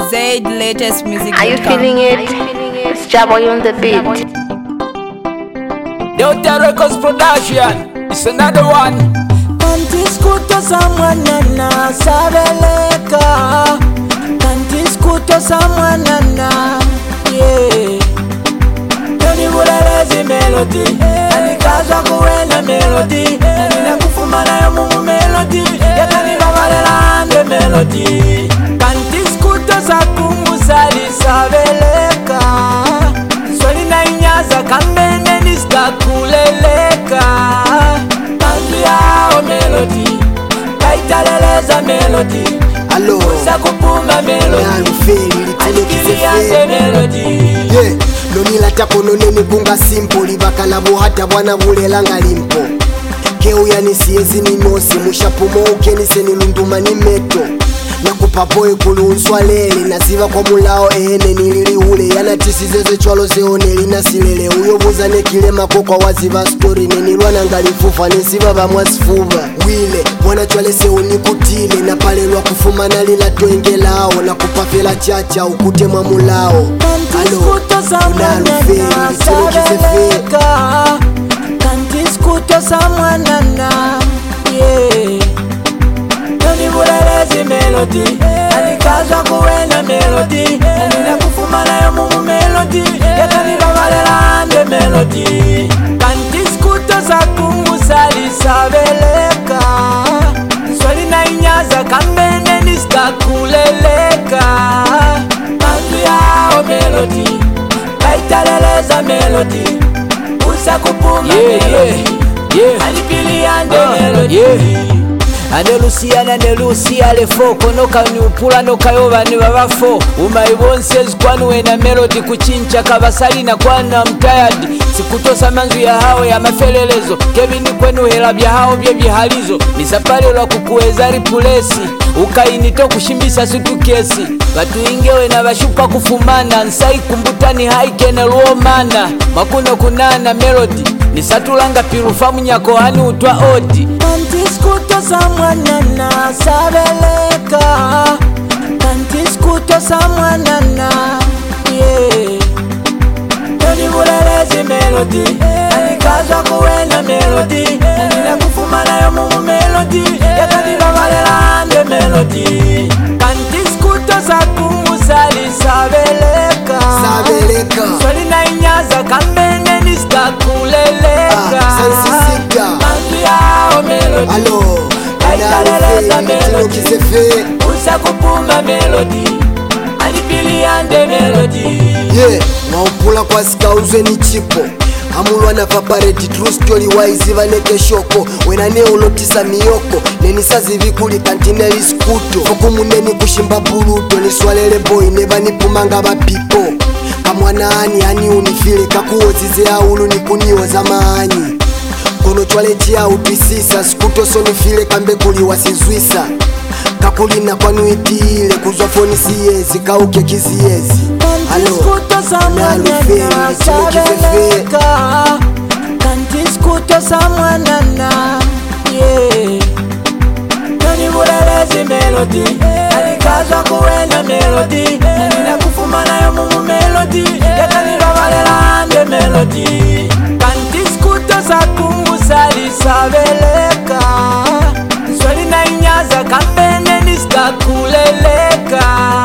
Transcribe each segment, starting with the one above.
Zaid latest music. Are you feeling it? It's Jaboy on the beat. Delta Records production. It's another one. Kantiskuto samwanana sabeleka. Kantiskuto samwanana. Yeah. Yoni bulelezi melody. Anikazwa kuwena melody. Nina kufumana ya mungu melody. Yakani babalela ande melody. Kantiskuto sakungu sali sabeleka. Swali na inyaza kambene niska kuleleka. Tangia o melody. Kaitaleleza melody. Allo Usa kupuma melody. Alufeli Alikiliande melody. Yeah, nonila takono nene kunga simple bakala hata bwana bulelanga limpo keu yani siezi ninose mushapumo ukenise nilunduma ni meto nakupa boy kulunswa lele naziva kwa mulao ene nilili ule yana tisizeze chwalo zeone lina silele uyobuza nekilema kwa waziva story nenilwana ngalifufa nesiva bamwasifuva wile mwana chwale seoni kutile na pale lwa kufuma nalila twengelao nakupa fela chacha ukute mwa mulao Kantiskuto samwanana sabeleka. Kantiskuto samwanana. Yeah. Yoni bulelezi melody. Anikazwa kuwena melody. Nina kufumana ya mungu melody. Yakani babalela ande melody. Kantiskuto sakungu sali sabeleka. Swali na inyaza kambene niska kuleleka. Tangia o melody. Kaitaleleza melody. Usa kupuma melody. Alipiliande melody. Anelusiana nelusia lefoko noka nyupula noka yoba ne babafo umaibonsezi kwanuwe na melody kuchincha kabasali na kwana mtayadi sikutosa manzu ya hao ya mafelelezo kevini kwenu hela bya hao bye bihalizo misapale lwa kukuweza ripulesi ukainito kushimbisa sutu kesi batu ingewe na bashupa kufumana nsai kumbutani haike na luomana makuno kunana melody nisatulanga pirufa munyako hani utwa odi Kantiskuto samwanana sabeleka. Kantiskuto samwanana. Yeah. Yoni bulelezi melody. Anikazwa kuwena melody. Nina kufumana ya mungu melody. Yakani babalela ande melody. Kantiskuto sakungu sali sabeleka. sabeleka Swali na inyaza kambene niska kuleleka. sansisika Tangia o melody. allo Kaitaleleza melody. kisefe Usa kupuma melody. Alipiliande melody. yeah ngaupula kwa sikauzwe ni chipo amulwa na vapareti true story wise vaneke shoko wenane ulotisa miyoko nenisazi vikuli kantineli skuto fokumuneni kushimba buluto niswalele boy nevanipumanga vapipo kamwanaani ani unifile kakuwozize aulu nikuniwoza maani kono chwale chia utwisisa skuto sonifile kambe kuli wasizwisa kakulina kwanuitile kuzwa foni siyezi kauke kiziyezi Kantiskuto samwanana sabeleka. Kantiskuto samwanana. Yeah. Yoni bulelezi melody. Anikazwa kuwena melody. Nina kufumana ya mungu melody. Yakani babalela ande melody. Kantiskuto sakungu sali sabeleka. Swali na inyaza kambene niska kuleleka.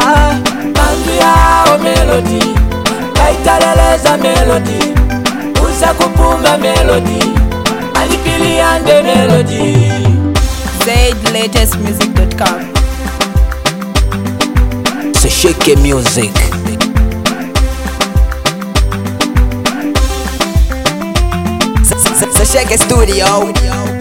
Tangia o melody. Kaitaleleza melody. Usa kupuma melody. Alipiliande melody. Zaid latest music.com. Sesheke music. Sesheke studio.